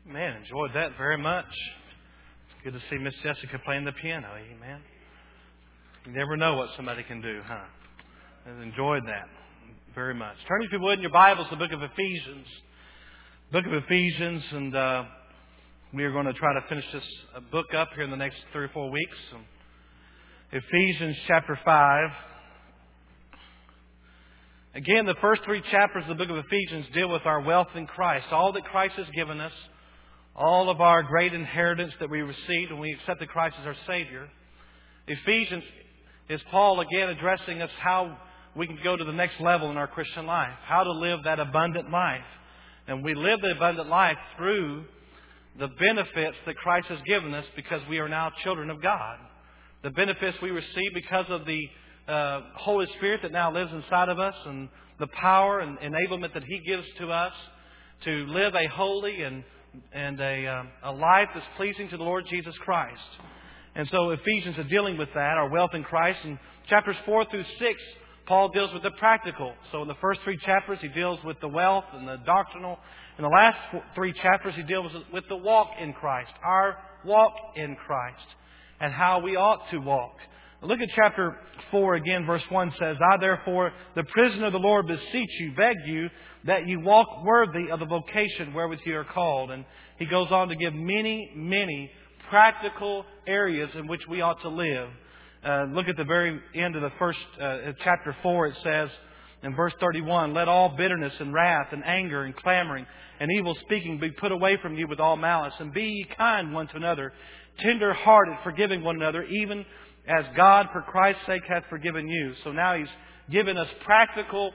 Man, enjoyed that very much. It's good to see Miss Jessica playing the piano. Amen. You never know what somebody can do, huh? I've enjoyed that very much. Turn, if you would, in your Bibles to the book of Ephesians. Book of Ephesians, and we are going to try to finish this book up here in the next 3 or 4 weeks. Ephesians chapter 5. Again, the first 3 chapters of the book of Ephesians deal with our wealth in Christ. All that Christ has given us. All of our great inheritance that we received when we accepted Christ as our Savior. Ephesians is Paul again addressing us how we can go to the next level in our Christian life. How to live that abundant life. And we live the abundant life through the benefits that Christ has given us because we are now children of God. The benefits we receive because of the Holy Spirit that now lives inside of us and the power and enablement that He gives to us to live a holy and a life that's pleasing to the Lord Jesus Christ. And so Ephesians is dealing with that, our wealth in Christ. In chapters 4 through 6, Paul deals with the practical. So in the first 3 chapters, he deals with the wealth and the doctrinal. In the last 3 chapters, he deals with the walk in Christ, our walk in Christ, and how we ought to walk. Look at chapter 4 again, verse 1 says, I therefore, the prisoner of the Lord, beseech you, beg you, that you walk worthy of the vocation wherewith you are called. And he goes on to give many, many practical areas in which we ought to live. Look at the very end of the first chapter 4. It says in verse 31, let all bitterness and wrath and anger and clamoring and evil speaking be put away from you with all malice. And be ye kind one to another, tender-hearted, forgiving one another, even as God for Christ's sake hath forgiven you. So now he's given us practical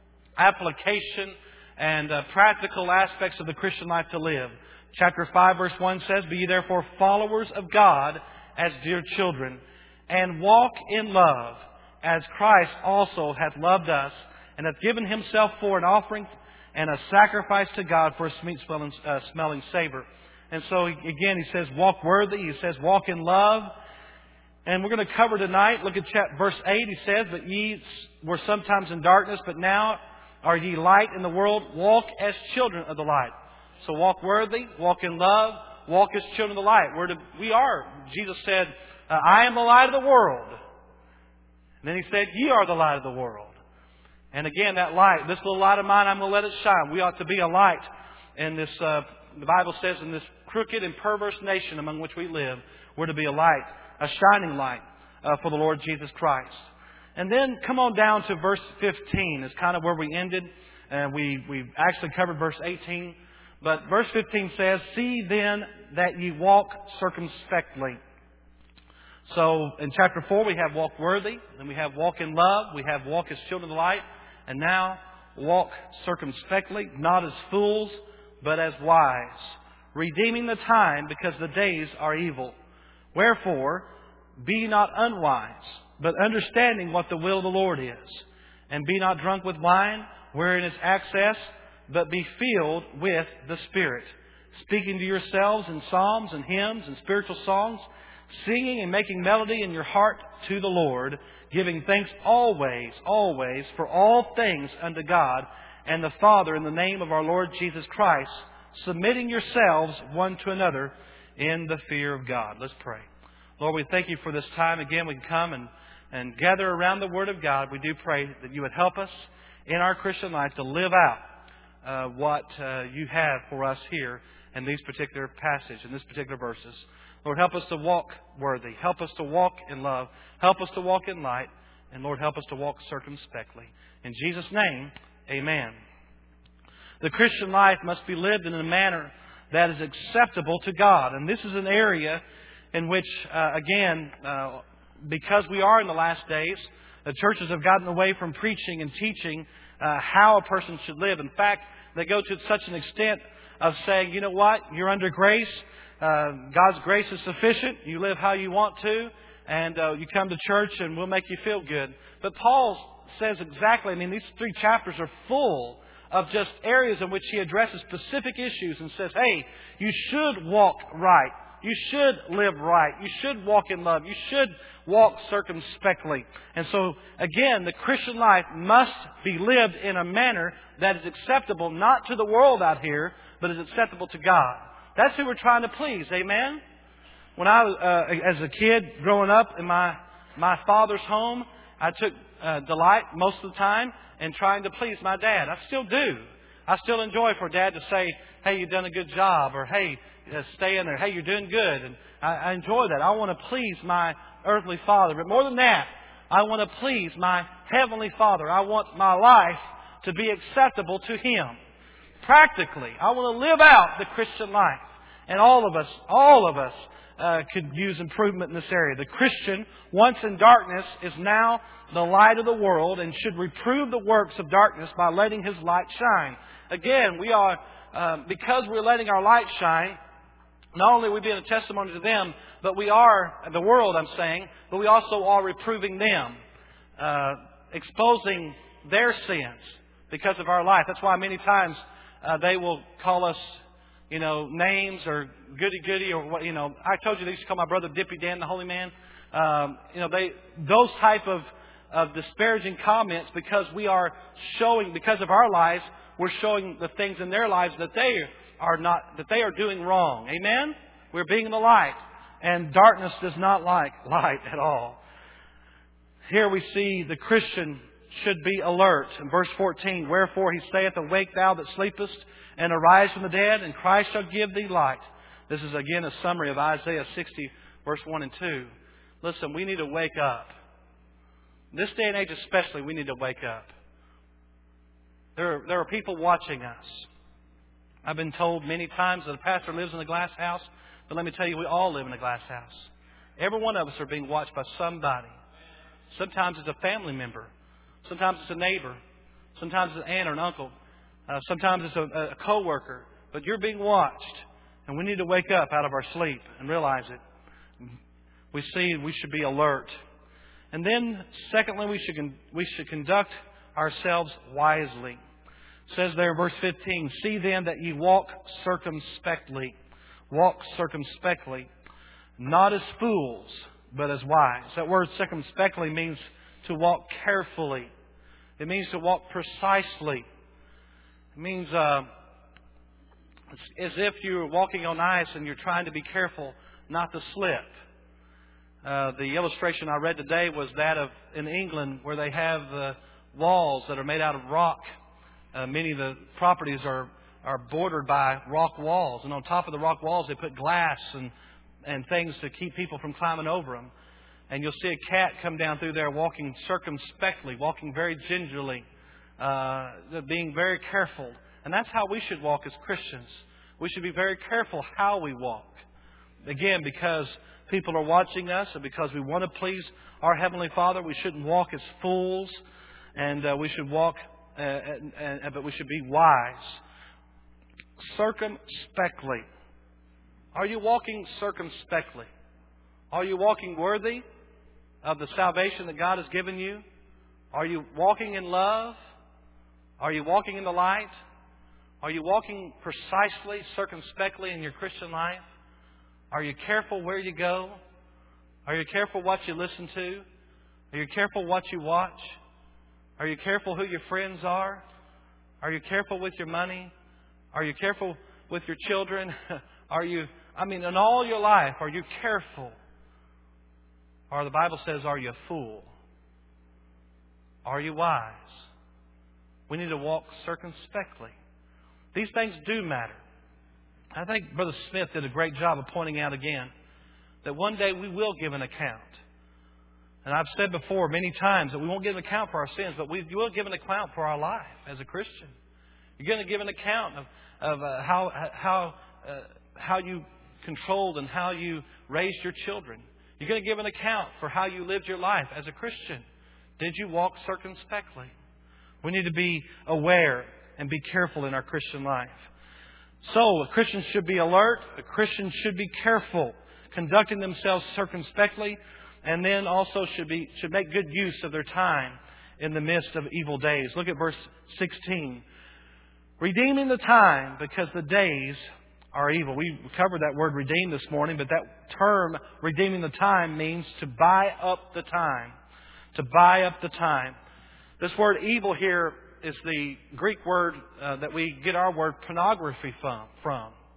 application and practical aspects of the Christian life to live. Chapter 5 verse 1 says, be ye therefore followers of God as dear children, and walk in love, as Christ also hath loved us, and hath given Himself for an offering and a sacrifice to God for a sweet smelling savor. And so again he says, walk worthy. He says, walk in love. And we're going to cover tonight, look at verse 8, he says, but ye were sometimes in darkness, but now are ye light in the world. Walk as children of the light. So walk worthy, walk in love, walk as children of the light. We are. Jesus said, I am the light of the world. And then He said, ye are the light of the world. And again, that light, this little light of mine, I'm going to let it shine. We ought to be a light in this, the Bible says, in this crooked and perverse nation among which we live. We're to be a light. A shining light for the Lord Jesus Christ. And then come on down to verse 15 is kind of where we ended. And we've actually covered verse 18. But verse 15 says, see then that ye walk circumspectly. So in chapter 4 we have walk worthy. Then we have walk in love. We have walk as children of the light. And now walk circumspectly, not as fools, but as wise. Redeeming the time because the days are evil. Wherefore, be not unwise, but understanding what the will of the Lord is. And be not drunk with wine, wherein is excess, but be filled with the Spirit. Speaking to yourselves in psalms and hymns and spiritual songs, singing and making melody in your heart to the Lord, giving thanks always, always, for all things unto God and the Father in the name of our Lord Jesus Christ, submitting yourselves one to another in the fear of God. Let's pray. Lord, we thank You for this time. Again, we can come and gather around the Word of God. We do pray that You would help us in our Christian life to live out what You have for us here in these particular passages, in these particular verses. Lord, help us to walk worthy. Help us to walk in love. Help us to walk in light. And Lord, help us to walk circumspectly. In Jesus' name, amen. The Christian life must be lived in a manner that is acceptable to God. And this is an area in which, because we are in the last days, the churches have gotten away from preaching and teaching how a person should live. In fact, they go to such an extent of saying, you know what, you're under grace. God's grace is sufficient. You live how you want to. And you come to church and we'll make you feel good. But Paul says exactly, these 3 chapters are full of just areas in which he addresses specific issues and says, hey, you should walk right. You should live right. You should walk in love. You should walk circumspectly. And so, again, the Christian life must be lived in a manner that is acceptable not to the world out here, but is acceptable to God. That's who we're trying to please. Amen? When I was, as a kid growing up in my father's home, I took delight most of the time in trying to please my dad. I still do. I still enjoy for Dad to say, hey, you've done a good job, or hey, stay in there. Hey, you're doing good. And I enjoy that. I want to please my earthly father. But more than that, I want to please my heavenly Father. I want my life to be acceptable to Him. Practically, I want to live out the Christian life. And all of us could use improvement in this area. The Christian, once in darkness, is now the light of the world and should reprove the works of darkness by letting His light shine. Again, we are, because we're letting our light shine, not only are we being a testimony to them, but we are, the world I'm saying, but we also are reproving them, exposing their sins because of our life. That's why many times they will call us, names or goody-goody or what, I told you they used to call my brother Dippy Dan, the holy man. Those type of disparaging comments because we are showing, because of our lives, we're showing the things in their lives that they are doing wrong. Amen? We're being the light. And darkness does not like light at all. Here we see the Christian should be alert. In verse 14, wherefore He saith, awake thou that sleepest, and arise from the dead, and Christ shall give thee light. This is again a summary of Isaiah 60, verse 1 and 2. Listen, we need to wake up. This day and age especially, we need to wake up. There are people watching us. I've been told many times that a pastor lives in a glass house, but let me tell you, we all live in a glass house. Every one of us are being watched by somebody. Sometimes it's a family member. Sometimes it's a neighbor. Sometimes it's an aunt or an uncle. Sometimes it's a co-worker. But you're being watched. And we need to wake up out of our sleep and realize it. We should be alert. And then, secondly, we should conduct ourselves wisely. It says there in verse 15, see then that ye walk circumspectly. Walk circumspectly, not as fools, but as wise. That word circumspectly means to walk carefully. It means to walk precisely. It means as if you're walking on ice and you're trying to be careful not to slip. The illustration I read today was that of in England where they have walls that are made out of rock. Many of the properties are bordered by rock walls. And on top of the rock walls they put glass and things to keep people from climbing over them. And you'll see a cat come down through there walking circumspectly, walking very gingerly, being very careful. And that's how we should walk as Christians. We should be very careful how we walk. Again, because people are watching us and because we want to please our Heavenly Father, we shouldn't walk as fools. And we should walk, but we should be wise. Circumspectly. Are you walking circumspectly? Are you walking worthy of the salvation that God has given you? Are you walking in love? Are you walking in the light? Are you walking precisely, circumspectly in your Christian life? Are you careful where you go? Are you careful what you listen to? Are you careful what you watch? Are you careful who your friends are? Are you careful with your money? Are you careful with your children? In all your life, are you careful? Or the Bible says, are you a fool? Are you wise? We need to walk circumspectly. These things do matter. I think Brother Smith did a great job of pointing out again that one day we will give an account. And I've said before many times that we won't give an account for our sins, but we will give an account for our life as a Christian. You're going to give an account of how you controlled and how you raised your children. You're going to give an account for how you lived your life as a Christian. Did you walk circumspectly? We need to be aware and be careful in our Christian life. So, a Christian should be alert. A Christian should be careful, conducting themselves circumspectly, and then also should make good use of their time in the midst of evil days. Look at verse 16. Redeeming the time, because the days are evil. We covered that word redeem this morning, but that term, redeeming the time, means to buy up the time. To buy up the time. This word evil here is the Greek word that we get our word pornography from.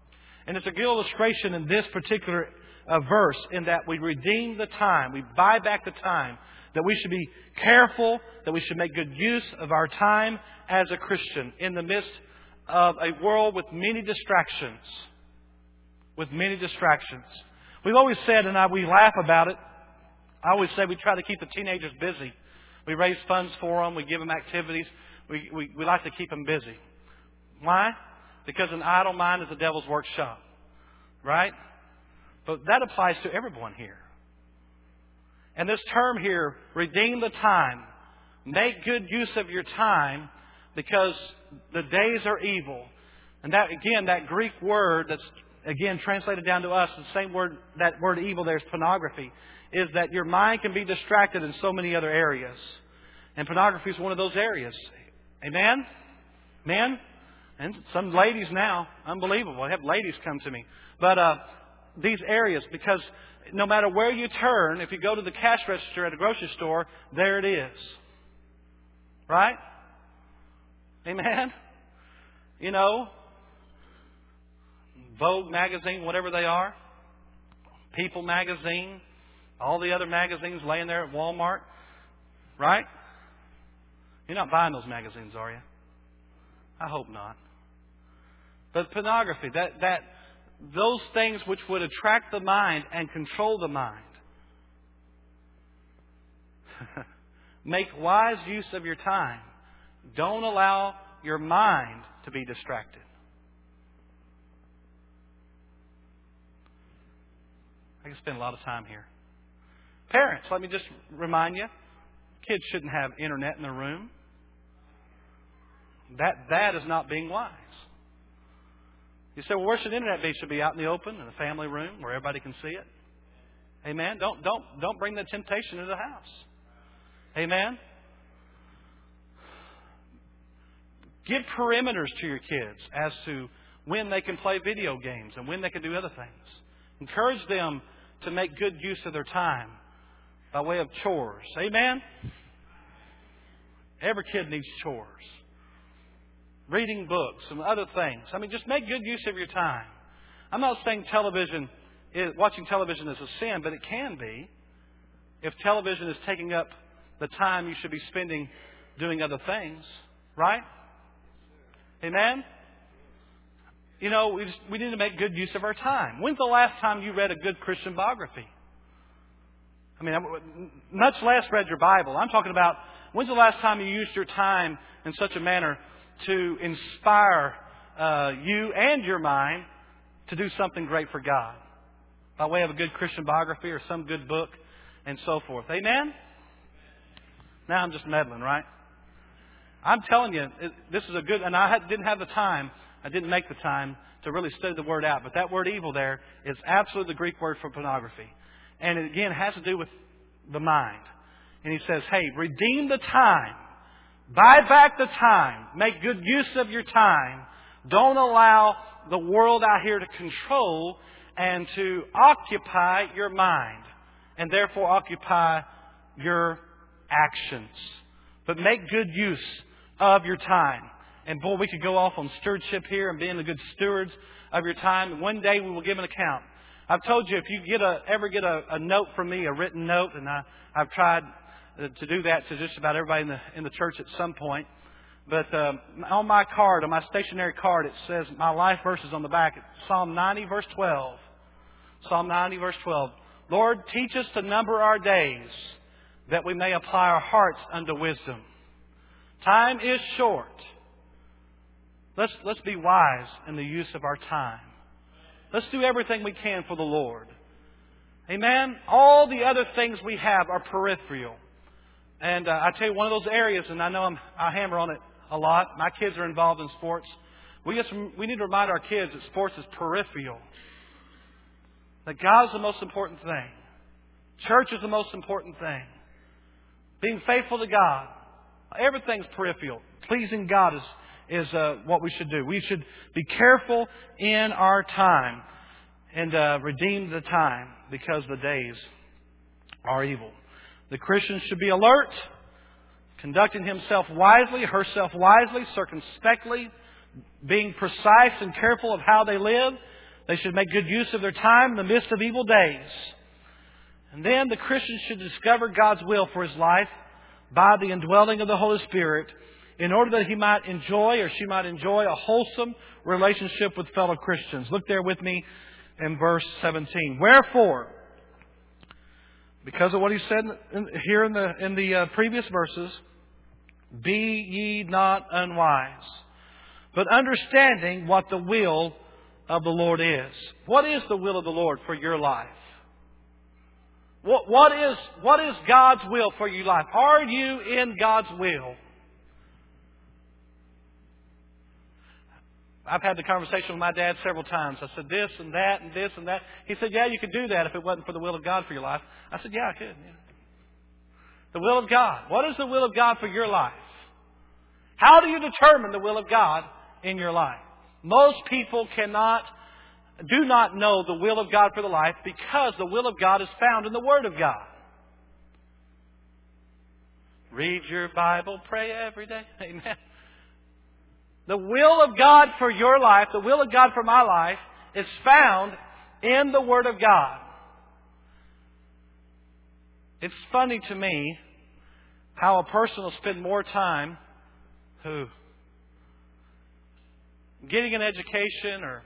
And it's a good illustration in this particular verse in that we redeem the time. We buy back the time. That we should be careful, that we should make good use of our time as a Christian in the midst of a world with many distractions. With many distractions. We've always said, and we laugh about it, I always say we try to keep the teenagers busy. We raise funds for them. We give them activities. We like to keep them busy. Why? Because an idle mind is the devil's workshop. Right? But that applies to everyone here. And this term here, redeem the time. Make good use of your time because the days are evil. And that, again, that Greek word that's, again, translated down to us, the same word, that word evil there is pornography, is that your mind can be distracted in so many other areas. And pornography is one of those areas. Amen? Men? And some ladies now, unbelievable. I have ladies come to me. But these areas, because no matter where you turn, if you go to the cash register at a grocery store, there it is. Right? Amen? You know, Vogue magazine, whatever they are, People magazine, all the other magazines laying there at Walmart. Right? You're not buying those magazines, are you? I hope not. But pornography, those things which would attract the mind and control the mind. Make wise use of your time. Don't allow your mind to be distracted. I can spend a lot of time here. Parents, let me just remind you, kids shouldn't have internet in their room. That is not being wise. You say, well, where should internet be? It should be out in the open, in the family room, where everybody can see it. Amen. Don't bring the temptation into the house. Amen. Give perimeters to your kids as to when they can play video games and when they can do other things. Encourage them to make good use of their time by way of chores. Amen. Every kid needs chores. Reading books and other things. I mean, just make good use of your time. I'm not saying watching television is a sin, but it can be if television is taking up the time you should be spending doing other things. Right? Amen? You know, we need to make good use of our time. When's the last time you read a good Christian biography? I mean, much less read your Bible. I'm talking about when's the last time you used your time in such a manner to inspire you and your mind to do something great for God by way of a good Christian biography or some good book and so forth. Amen? Now I'm just meddling, right? I'm telling you, this is a good, and I didn't have the time, I didn't make the time to really study the word out, but that word evil there is absolutely the Greek word for pornography. And it again has to do with the mind. And he says, hey, redeem the time. Buy back the time. Make good use of your time. Don't allow the world out here to control and to occupy your mind. And therefore occupy your actions. But make good use of your time. And boy, we could go off on stewardship here and being the good stewards of your time. And one day we will give an account. I've told you, if you ever get a note from me, a written note, and I've tried to do that to just about everybody in the church at some point. But on my card, on my stationary card, it says my life verses on the back. It's Psalm 90, verse 12. Psalm 90, verse 12. Lord, teach us to number our days, that we may apply our hearts unto wisdom. Time is short. Let's be wise in the use of our time. Let's do everything we can for the Lord. Amen? All the other things we have are peripheral. And I tell you, one of those areas, and I know I hammer on it a lot. My kids are involved in sports. We need to remind our kids that sports is peripheral. That God is the most important thing. Church is the most important thing. Being faithful to God. Everything's peripheral. Pleasing God is what we should do. We should be careful in our time and redeem the time because the days are evil. The Christian should be alert, conducting himself wisely, herself wisely, circumspectly, being precise and careful of how they live. They should make good use of their time in the midst of evil days. And then the Christian should discover God's will for his life by the indwelling of the Holy Spirit in order that he might enjoy or she might enjoy a wholesome relationship with fellow Christians. Look there with me in verse 17. Wherefore, because of what he said here in the previous verses, be ye not unwise, but understanding what the will of the Lord is. What is the will of the Lord for your life? What is God's will for your life? Are you in God's will? I've had the conversation with my dad several times. I said this and that and this and that. He said, yeah, you could do that if it wasn't for the will of God for your life. I said, yeah, I could. Yeah. The will of God. What is the will of God for your life? How do you determine the will of God in your life? Most people do not know the will of God for their life because the will of God is found in the Word of God. Read your Bible, pray every day. Amen. The will of God for your life, the will of God for my life, is found in the Word of God. It's funny to me how a person will spend more time getting an education or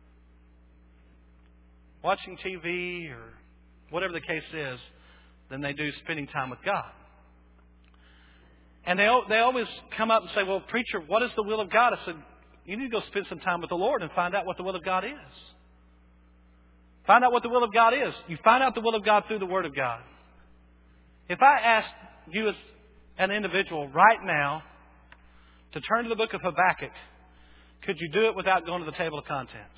watching TV or whatever the case is than they do spending time with God. And they always come up and say, well, preacher, what is the will of God? I said, you need to go spend some time with the Lord and find out what the will of God is. Find out what the will of God is. You find out the will of God through the Word of God. If I asked you as an individual right now to turn to the book of Habakkuk, could you do it without going to the table of contents?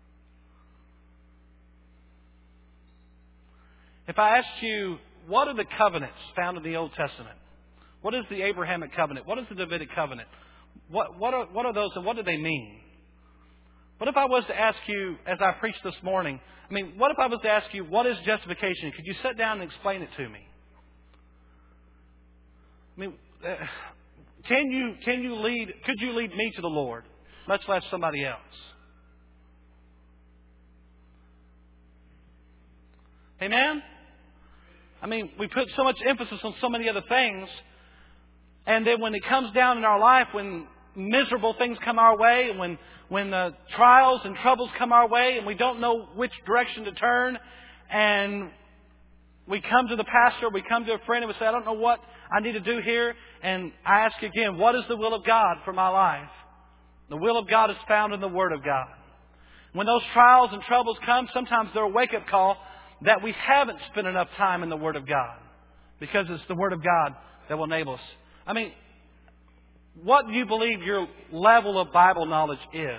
If I asked you, what are the covenants found in the Old Testament? What is the Abrahamic covenant? What is the Davidic covenant? What are those and what do they mean? What if I was to ask you, as I preached this morning, what if I was to ask you, what is justification? Could you sit down and explain it to me? Could you lead me to the Lord, much less somebody else? Amen? We put so much emphasis on so many other things, and then when it comes down in our life, when miserable things come our way, and when trials and troubles come our way, and we don't know which direction to turn, and we come to the pastor, we come to a friend, and we say, I don't know what I need to do here. And I ask again, what is the will of God for my life? The will of God is found in the Word of God. When those trials and troubles come, sometimes they're a wake-up call that we haven't spent enough time in the Word of God. Because it's the Word of God that will enable us. What do you believe your level of Bible knowledge is?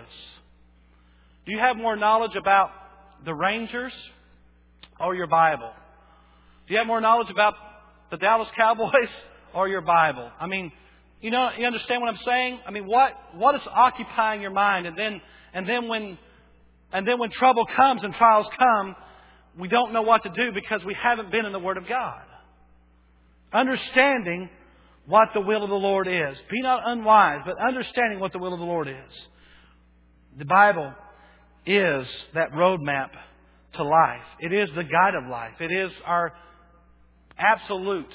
Do you have more knowledge about the Rangers or your Bible? Do you have more knowledge about the Dallas Cowboys or your Bible? You understand what I'm saying? What is occupying your mind? And then when trouble comes and trials come, we don't know what to do because we haven't been in the Word of God. Understanding what the will of the Lord is. Be not unwise, but understanding what the will of the Lord is. The Bible is that roadmap to life. It is the guide of life. It is our absolute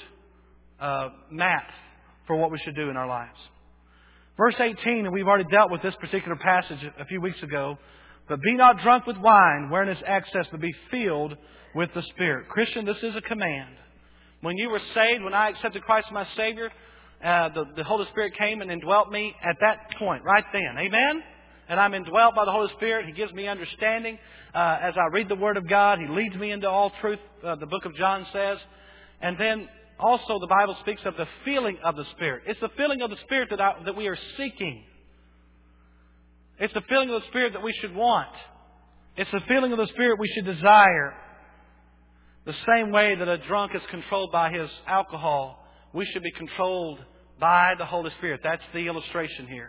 map for what we should do in our lives. Verse 18, and we've already dealt with this particular passage a few weeks ago. But be not drunk with wine, wherein is excess, but be filled with the Spirit. Christian, this is a command. When you were saved, when I accepted Christ as my Savior, the Holy Spirit came and indwelt me at that point, right then. Amen? And I'm indwelt by the Holy Spirit. He gives me understanding as I read the Word of God. He leads me into all truth, the book of John says. And then also the Bible speaks of the feeling of the Spirit. It's the feeling of the Spirit that we are seeking. It's the feeling of the Spirit that we should want. It's the feeling of the Spirit we should desire. The same way that a drunk is controlled by his alcohol, we should be controlled by the Holy Spirit. That's the illustration here.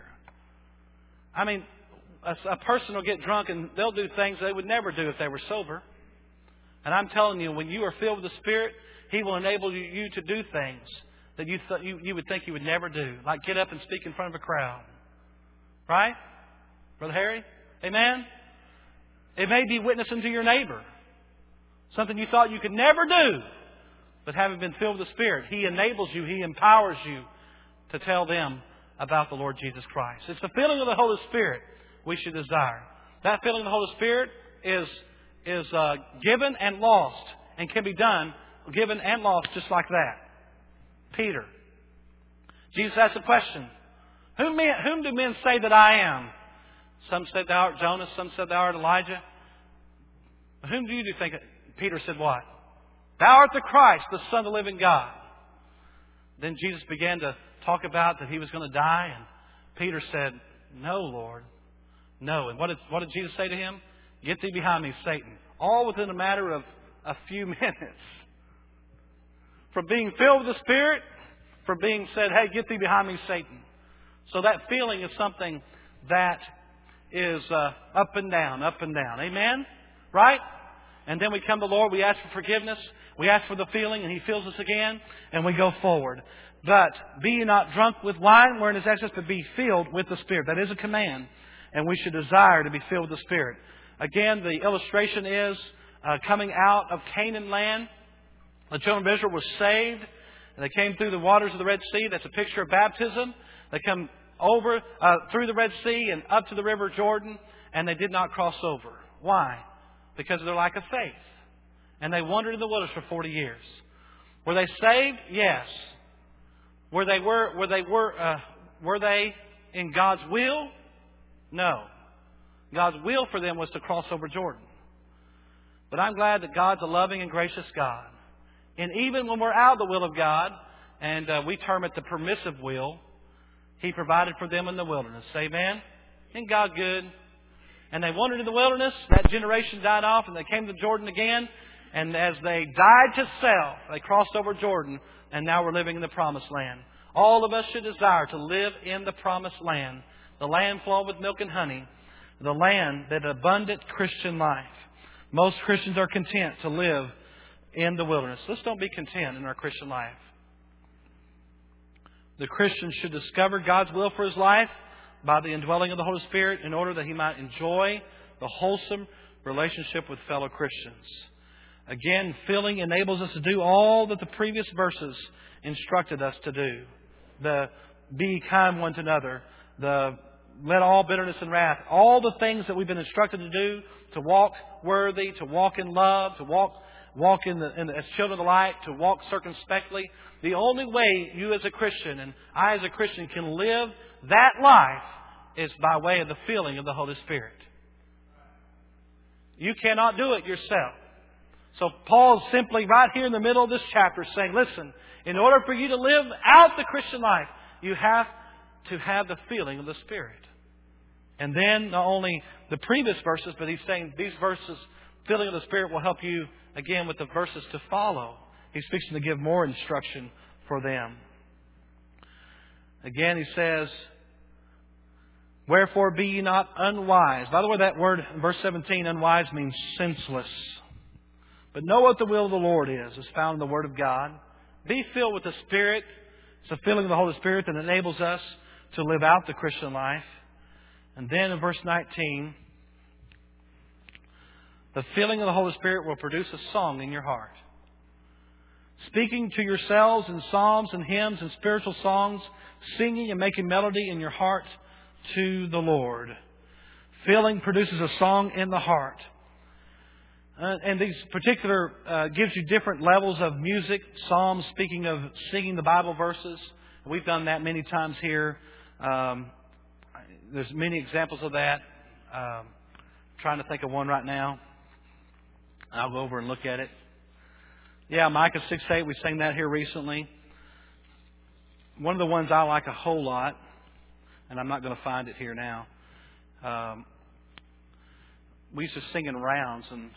A person will get drunk and they'll do things they would never do if they were sober. And I'm telling you, when you are filled with the Spirit, He will enable you to do things that you would think you would never do. Like get up and speak in front of a crowd. Right? Brother Harry? Amen? It may be witnessing to your neighbor. Something you thought you could never do. But having been filled with the Spirit, He enables you, He empowers you to tell them about the Lord Jesus Christ. It's the filling of the Holy Spirit we should desire. That filling of the Holy Spirit is given and lost, and can be done, given and lost just like that. Peter. Jesus asked the question, Whom do men say that I am? Some said thou art Jonas, some said thou art Elijah. Whom do you think? Peter said what? Thou art the Christ, the Son of the living God. Then Jesus began to talk about that He was going to die, and Peter said, No, Lord. No. And what did Jesus say to him? Get thee behind me, Satan. All within a matter of a few minutes. From being filled with the Spirit, from being said, hey, get thee behind me, Satan. So that feeling is something that is up and down, up and down. Amen? Right? And then we come to the Lord, we ask for forgiveness, we ask for the feeling, and He fills us again, and we go forward. But be ye not drunk with wine, wherein is excess, but be filled with the Spirit. That is a command, and we should desire to be filled with the Spirit. Again, the illustration is coming out of Canaan land. The children of Israel were saved, and they came through the waters of the Red Sea. That's a picture of baptism. They come over through the Red Sea and up to the River Jordan, and they did not cross over. Why? Because of their lack of faith. And they wandered in the wilderness for 40 years. Were they saved? Yes. Were they in God's will? No. God's will for them was to cross over Jordan. But I'm glad that God's a loving and gracious God. And even when we're out of the will of God, and we term it the permissive will, He provided for them in the wilderness. Amen? Isn't God good? And they wandered in the wilderness. That generation died off, and they came to Jordan again. And as they died to self, they crossed over Jordan, and now we're living in the promised land. All of us should desire to live in the promised land, the land flowing with milk and honey, the land that abundant Christian life. Most Christians are content to live in the wilderness. Let's don't be content in our Christian life. The Christian should discover God's will for his life by the indwelling of the Holy Spirit in order that he might enjoy the wholesome relationship with fellow Christians. Again, filling enables us to do all that the previous verses instructed us to do. The be kind one to another. The let all bitterness and wrath. All the things that we've been instructed to do, to walk worthy, to walk in love, to walk as children of the light, to walk circumspectly. The only way you as a Christian and I as a Christian can live that life is by way of the filling of the Holy Spirit. You cannot do it yourself. So Paul's simply right here in the middle of this chapter saying, listen, in order for you to live out the Christian life, you have to have the feeling of the Spirit. And then not only the previous verses, but he's saying these verses, filling of the Spirit, will help you again with the verses to follow. He's fixing to give more instruction for them. Again, he says, wherefore be ye not unwise. By the way, that word in verse 17, unwise, means senseless. But know what the will of the Lord is. It's found in the Word of God. Be filled with the Spirit. It's the filling of the Holy Spirit that enables us to live out the Christian life. And then in verse 19, the filling of the Holy Spirit will produce a song in your heart. Speaking to yourselves in psalms and hymns and spiritual songs, singing and making melody in your heart to the Lord. Filling produces a song in the heart. And these particular gives you different levels of music. Psalms, speaking of singing the Bible verses. We've done that many times here. There's many examples of that. Trying to think of one right now. I'll go over and look at it. Yeah, Micah 6:8. We sang that here recently. One of the ones I like a whole lot, and I'm not going to find it here now. We used to sing in rounds, and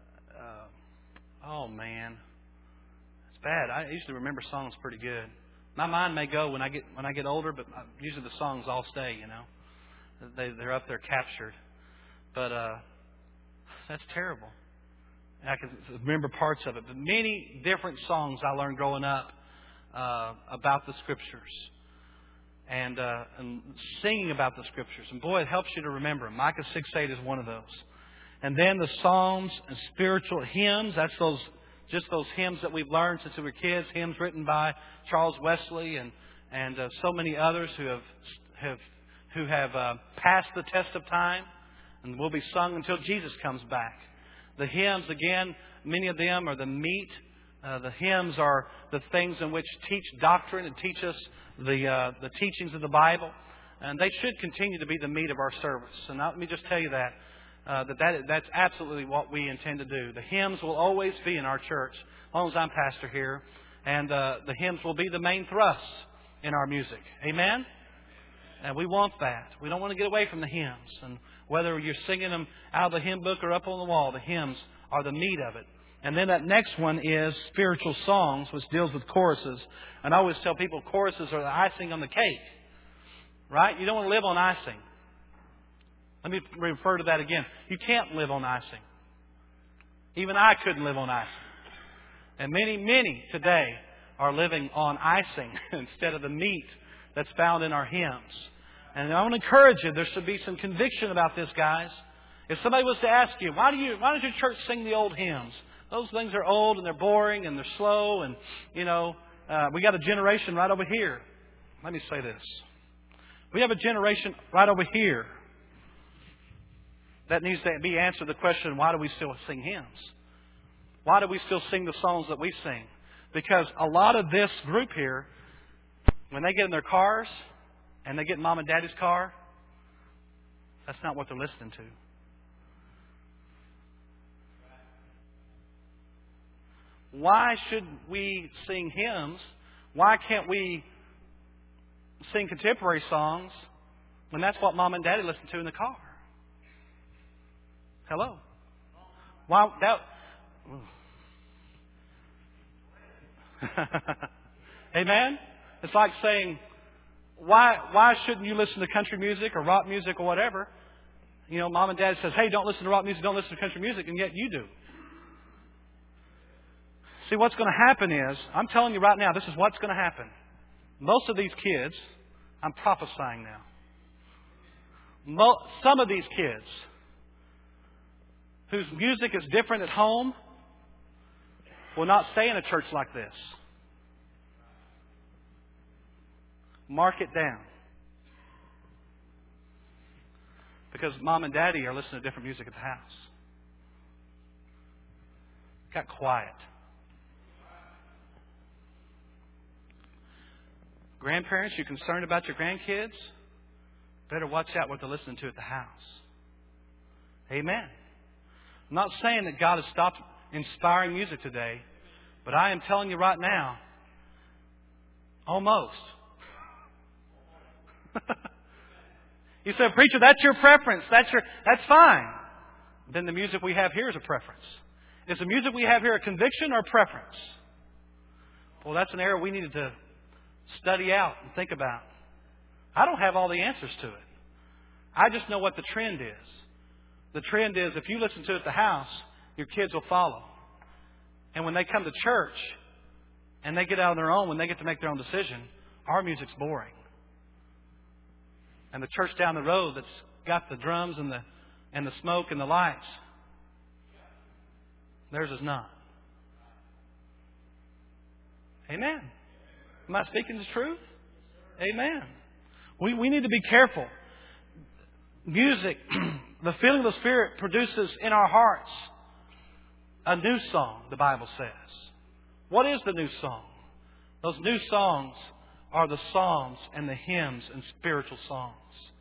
oh man, it's bad. I usually remember songs pretty good. My mind may go when I get older, but usually the songs all stay. You know, they're up there captured. But that's terrible. I can remember parts of it, but many different songs I learned growing up about the Scriptures and singing about the Scriptures. And boy, it helps you to remember them. Micah 6:8 is one of those. And then the psalms and spiritual hymns. That's just those hymns that we've learned since we were kids. Hymns written by Charles Wesley and so many others who have passed the test of time and will be sung until Jesus comes back. The hymns, again, many of them are the meat. The hymns are the things in which teach doctrine and teach us the teachings of the Bible. And they should continue to be the meat of our service. And let me just tell you that's absolutely what we intend to do. The hymns will always be in our church, as long as I'm pastor here. And the hymns will be the main thrust in our music. Amen? And we want that. We don't want to get away from the hymns. And whether you're singing them out of the hymn book or up on the wall, the hymns are the meat of it. And then that next one is spiritual songs, which deals with choruses. And I always tell people choruses are the icing on the cake. Right? You don't want to live on icing. Let me refer to that again. You can't live on icing. Even I couldn't live on icing. And many today are living on icing instead of the meat that's found in our hymns. And I want to encourage you, there should be some conviction about this, guys. If somebody was to ask you, why does your church sing the old hymns? Those things are old and they're boring and they're slow and, we got a generation right over here. Let me say this. We have a generation right over here that needs to be answered the question, why do we still sing hymns? Why do we still sing the songs that we sing? Because a lot of this group here, when they get in their cars and they get in Mom and Daddy's car, that's not what they're listening to. Why should we sing hymns? Why can't we sing contemporary songs when that's what Mom and Daddy listen to in the car? Hello? Why that? Amen? It's like saying, why shouldn't you listen to country music or rock music or whatever? Mom and Dad says, hey, don't listen to rock music, don't listen to country music, and yet you do. See, what's going to happen is, I'm telling you right now, this is what's going to happen. Most of these kids, I'm prophesying now. Some of these kids whose music is different at home will not stay in a church like this. Mark it down. Because Mom and Daddy are listening to different music at the house. Got quiet. Grandparents, you're concerned about your grandkids? Better watch out what they're listening to at the house. Amen. I'm not saying that God has stopped inspiring music today, but I am telling you right now, almost. You say, preacher, that's your preference. That's fine. Then the music we have here is a preference. Is the music we have here a conviction or a preference? Well, that's an area we needed to study out and think about. I don't have all the answers to it. I just know what the trend is. The trend is if you listen to it at the house, your kids will follow. And when they come to church and they get out on their own, when they get to make their own decision, our music's boring. And the church down the road that's got the drums and the smoke and the lights, theirs is not. Amen. Am I speaking the truth? Amen. We need to be careful. Music, the feeling of the Spirit produces in our hearts a new song, the Bible says. What is the new song? Those new songs are the psalms and the hymns and spiritual songs.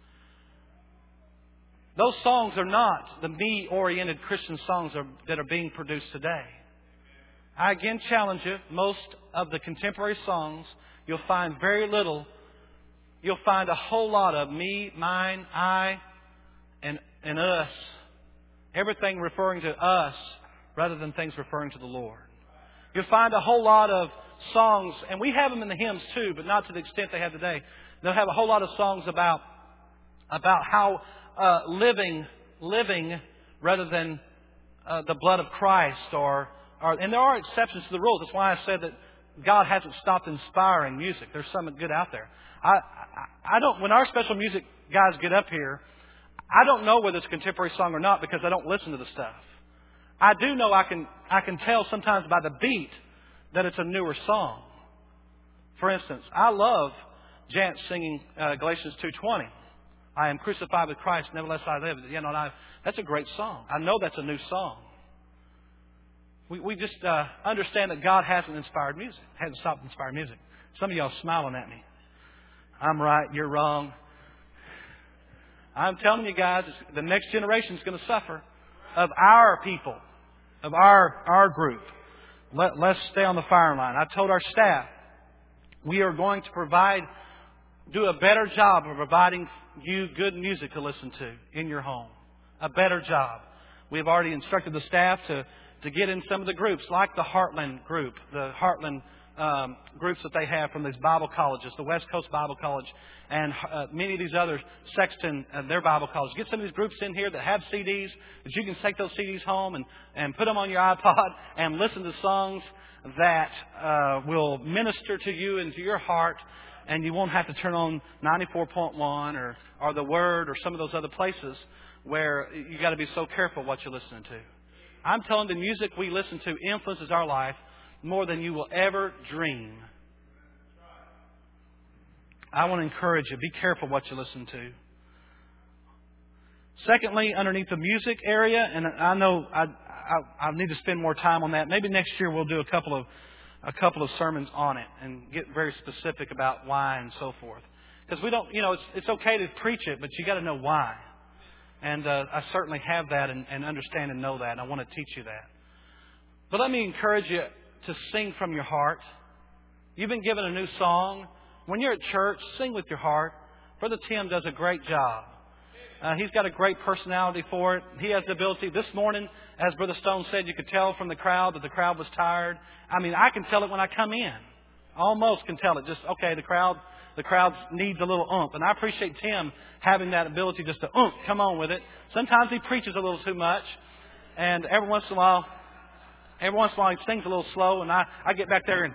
Those songs are not the me-oriented Christian songs that are being produced today. I again challenge you, most of the contemporary songs, you'll find very little. You'll find a whole lot of me, mine, I, and us. Everything referring to us rather than things referring to the Lord. You'll find a whole lot of songs, and we have them in the hymns too, but not to the extent they have today. They'll have a whole lot of songs about how living rather than the blood of Christ, and there are exceptions to the rule. That's why I said that God hasn't stopped inspiring music. There's some good out there. I don't. When our special music guys get up here, I don't know whether it's a contemporary song or not because I don't listen to the stuff. I do know I can tell sometimes by the beat that it's a newer song. For instance, I love Jance singing Galatians 2:20. I am crucified with Christ, nevertheless I live. That's a great song. I know that's a new song. We just understand that God hasn't inspired music, hasn't stopped inspiring music. Some of y'all smiling at me. I'm right, you're wrong. I'm telling you guys, the next generation is going to suffer of our people, of our group. Let's stay on the firing line. I told our staff, we are going to do a better job of providing you good music to listen to in your home. A better job. We've already instructed the staff to get in some of the groups, like the Heartland group, the Heartland groups that they have from these Bible colleges, the West Coast Bible College, and many of these others, Sexton and their Bible colleges. Get some of these groups in here that have CDs, that you can take those CDs home and put them on your iPod and listen to songs that will minister to you and to your heart, and you won't have to turn on 94.1 or the Word or some of those other places where you got to be so careful what you're listening to. I'm telling you, the music we listen to influences our life more than you will ever dream. I want to encourage you, be careful what you listen to. Secondly, underneath the music area, and I know I need to spend more time on that. Maybe next year we'll do a couple of sermons on it and get very specific about why and so forth. Because we don't, it's okay to preach it, but you got to know why. And I certainly have that and understand and know that. And I want to teach you that. But let me encourage you to sing from your heart. You've been given a new song. When you're at church, sing with your heart. Brother Tim does a great job. He's got a great personality for it. He has the ability. This morning, as Brother Stone said, you could tell from the crowd that the crowd was tired. I mean, I can tell it when I come in. Almost can tell it. Just, okay, the crowd needs a little oomph. And I appreciate Tim having that ability just to come on with it. Sometimes he preaches a little too much. And every once in a while he sings a little slow. And I get back there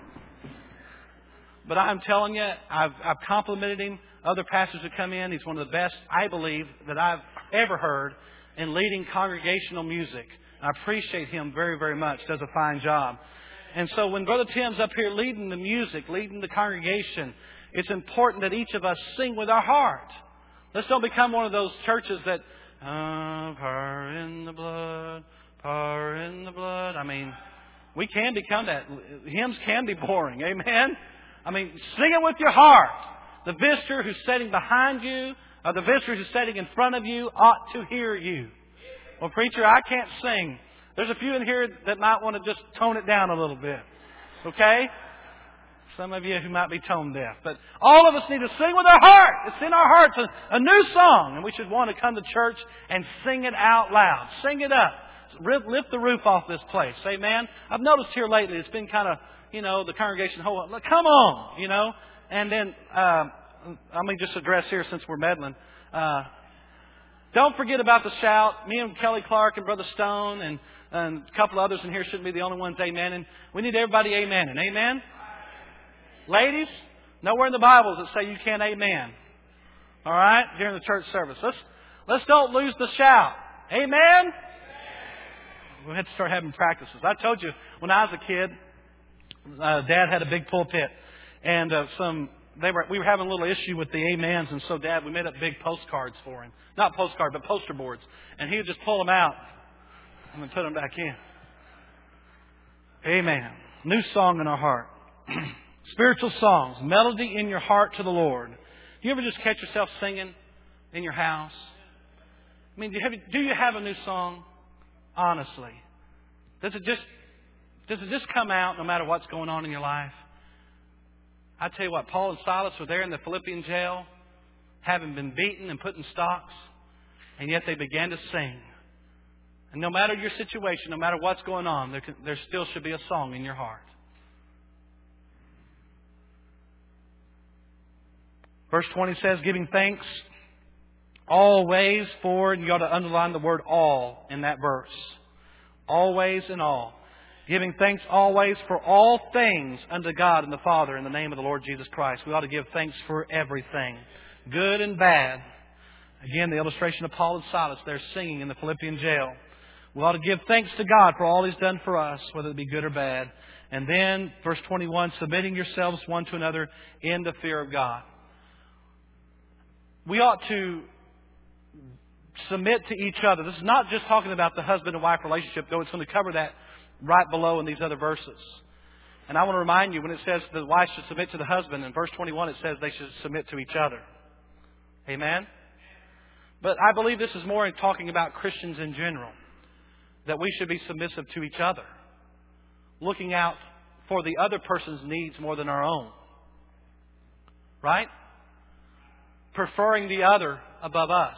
but I'm telling you, I've complimented him. Other pastors who come in, he's one of the best, I believe, that I've ever heard in leading congregational music. I appreciate him very, very much. Does a fine job. And so when Brother Tim's up here leading the music, leading the congregation, it's important that each of us sing with our heart. Let's don't become one of those churches that, power in the blood, power in the blood. I mean, we can become that. Hymns can be boring. Amen? I mean, sing it with your heart. The visitor who's sitting behind you, or the visitor who's sitting in front of you, ought to hear you. Well, preacher, I can't sing. There's a few in here that might want to just tone it down a little bit. Okay? Some of you who might be tone deaf. But all of us need to sing with our heart. It's in our hearts. A new song. And we should want to come to church and sing it out loud. Sing it up. Lift the roof off this place. Amen? I've noticed here lately it's been kind of, the congregation, come on, And then, let me just address here since we're meddling. Don't forget about the shout. Me and Kelly Clark and Brother Stone and a couple others in here shouldn't be the only ones amening. We need everybody amening. Amen? Ladies, nowhere in the Bible does it say you can't amen. All right? During the church service. Let's don't lose the shout. Amen? We had to start having practices. I told you, when I was a kid, Dad had a big pulpit. And we were having a little issue with the amens. And so, Dad, we made up big postcards for him. Not postcards, but poster boards. And he would just pull them out and then put them back in. Amen. New song in our heart. Spiritual songs. Melody in your heart to the Lord. Do you ever just catch yourself singing in your house? I mean, do you have a new song? Honestly. Does it just come out no matter what's going on in your life? I tell you what, Paul and Silas were there in the Philippian jail, having been beaten and put in stocks, and yet they began to sing. And no matter your situation, no matter what's going on, there still should be a song in your heart. Verse 20 says, giving thanks always for, and you got to underline the word all in that verse. Always and all. Giving thanks always for all things unto God and the Father in the name of the Lord Jesus Christ. We ought to give thanks for everything, good and bad. Again, the illustration of Paul and Silas there singing in the Philippian jail. We ought to give thanks to God for all He's done for us, whether it be good or bad. And then, verse 21, submitting yourselves one to another in the fear of God. We ought to submit to each other. This is not just talking about the husband and wife relationship, though it's going to cover that right below in these other verses. And I want to remind you, when it says the wife should submit to the husband, in verse 21 it says they should submit to each other. Amen? But I believe this is more in talking about Christians in general, that we should be submissive to each other, looking out for the other person's needs more than our own. Right? Preferring the other above us.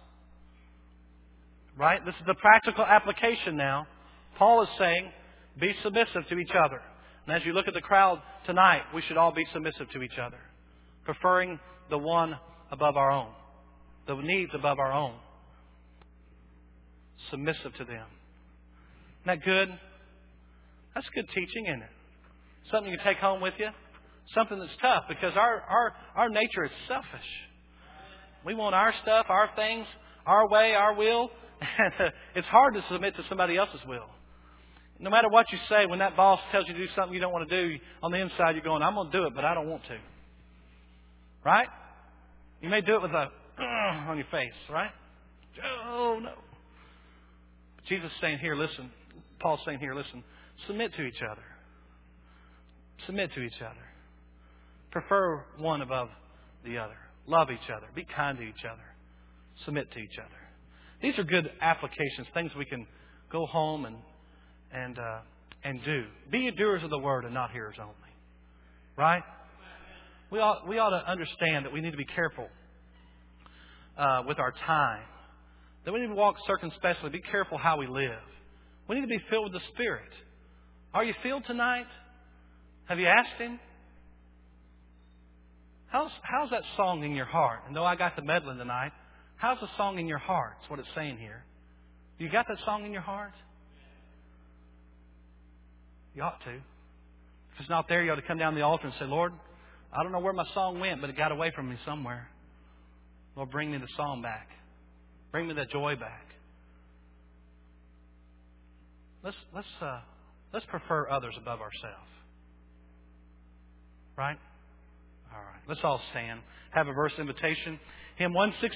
Right? This is the practical application now. Paul is saying, be submissive to each other. And as you look at the crowd tonight, we should all be submissive to each other. Preferring the one above our own. The needs above our own. Submissive to them. Isn't that good? That's good teaching, isn't it? Something you can take home with you. Something that's tough, because our nature is selfish. We want our stuff, our things, our way, our will. And it's hard to submit to somebody else's will. No matter what you say, when that boss tells you to do something you don't want to do, on the inside you're going, I'm going to do it, but I don't want to. Right? You may do it with a on your face, right? Oh, no. But Jesus is saying here, listen. Paul's saying here, listen. Submit to each other. Submit to each other. Prefer one above the other. Love each other. Be kind to each other. Submit to each other. These are good applications, things we can go home and do. Be ye doers of the word and not hearers only. Right? We ought to understand that we need to be careful with our time. That we need to walk circumspectly. Be careful how we live. We need to be filled with the Spirit. Are you filled tonight? Have you asked Him? How's that song in your heart? And though I got the meddling tonight, how's the song in your heart? That's what it's saying here. You got that song in your heart? You ought to. If it's not there, you ought to come down to the altar and say, Lord, I don't know where my song went, but it got away from me somewhere. Lord, bring me the song back. Bring me the joy back. Let's prefer others above ourselves. Right? All right. Let's all stand. Have a verse invitation. Hymn 160.